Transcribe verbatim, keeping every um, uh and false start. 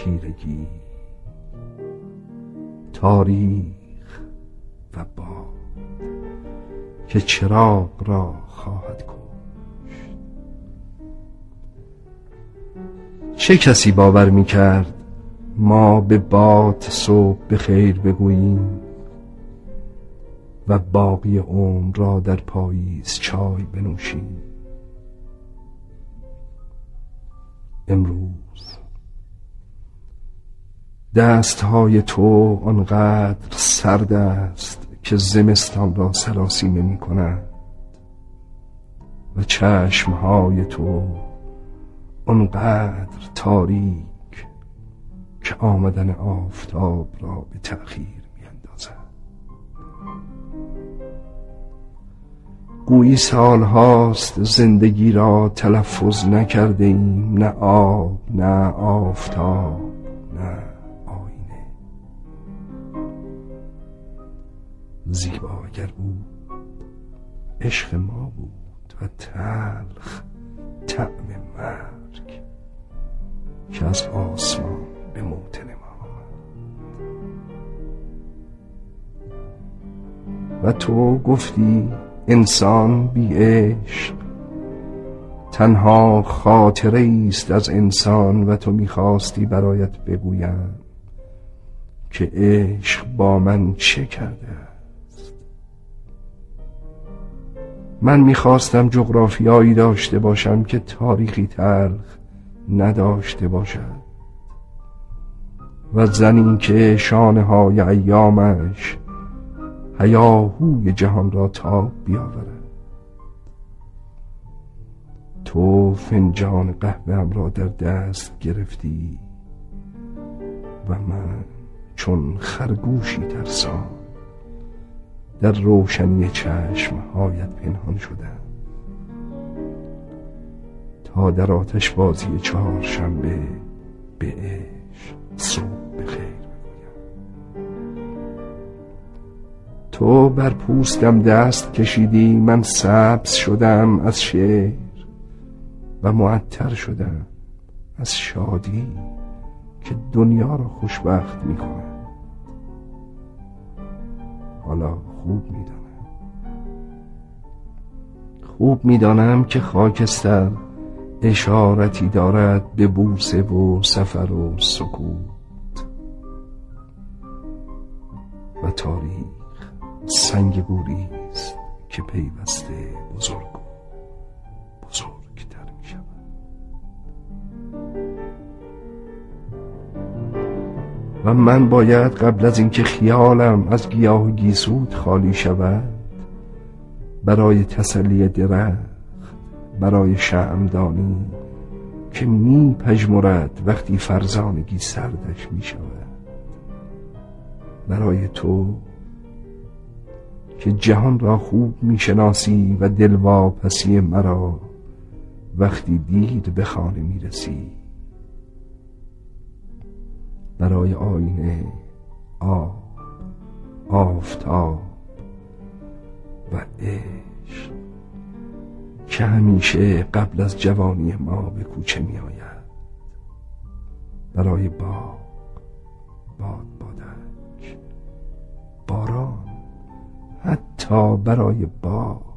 تیرگی، تاریخ و باد که چراغ را خواهد کشت. چه کسی باور می‌کرد ما به باد صبح به خیر بگوییم و باقی عمر را در پاییز چای بنوشیم؟ امروز دستهای تو آنقدر سرد است که زمستان را سراسیمه می کند و چشمهای تو آنقدر تاریک که آمدن آفتاب را به تأخیر می اندازد. گویی سال هاست زندگی را تلفظ نکرده ایم، نه آب، نه آفتاب، نه آینه. زیبا اگر بود عشق ما بود و تلخ طعم مرگ که از آسمان به موطن ما آمد. و تو گفتی انسان بی عشق تنها خاطره است از انسان و تو میخواستی برایت بگویم که عشق با من چه کرده است. من میخواستم جغرافیایی داشته باشم که تاریخی تلخ نداشته باشد و زنی که شانه های ایامش هیاهوی جهان را تاب بیاورد. تو فنجان قهوه‌ام را در دست گرفتی و من چون خرگوشی ترسان در روشنی چشمهایت پنهان شدم تا در آتش بازی چهارشنبه به عشق صبح بخیر بگویم. تو بر پوستم دست کشیدی، من سبز شدم از شعر و معطر شدم از شادی که دنیا را خوشبخت می کند. حالا خوب می دانم خوب می دانم که خاکستر اشارتی دارد به بوسه و سفر و سکوت و تاریخ سنگ گوری است که پیوسته بزرگ و بزرگتر می شود. و من باید قبل از اینکه خیالم از گیاه گیسوت خالی شود برای تسلی درخت، برای شمعدانی که می پژمرد وقتی فرزانگی سردش می شود، برای تو که جهان را خوب می شناسی و دلواپسی مرا وقتی دیر به خانه می رسی، برای آینه، آب، آفتاب و عشق که همیشه قبل از جوانی ما به کوچه می آید، برای باغ، باد بادک، باران، حتی برای باغ